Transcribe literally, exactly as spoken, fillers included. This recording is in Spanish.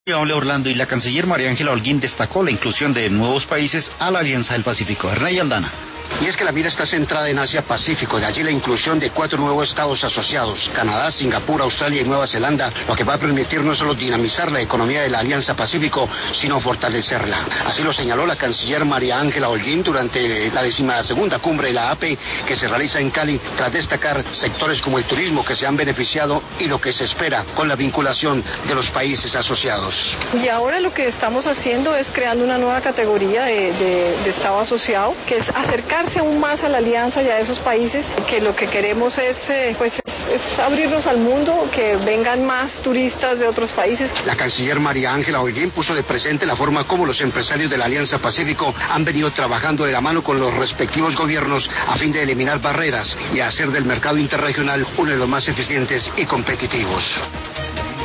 Hola Orlando, y la canciller María Ángela Holguín destacó la inclusión de nuevos países a la Alianza del Pacífico. Hernán Aldana. Y es que la mira está centrada en Asia-Pacífico, de allí la inclusión de cuatro nuevos estados asociados, Canadá, Singapur, Australia y Nueva Zelanda, lo que va a permitir no solo dinamizar la economía de la Alianza Pacífico, sino fortalecerla. Así lo señaló la canciller María Ángela Holguín durante la decimosegunda cumbre de la A P E que se realiza en Cali, tras destacar sectores como el turismo que se han beneficiado y lo que se espera con la vinculación de los países asociados. Y ahora lo que estamos haciendo es creando una nueva categoría de, de, de estado asociado, que es acercarse aún más a la alianza y a esos países, que lo que queremos es, eh, pues, es, es abrirnos al mundo, que vengan más turistas de otros países. La canciller María Ángela Holguín puso de presente la forma como los empresarios de la Alianza Pacífico han venido trabajando de la mano con los respectivos gobiernos a fin de eliminar barreras y hacer del mercado interregional uno de los más eficientes y competitivos.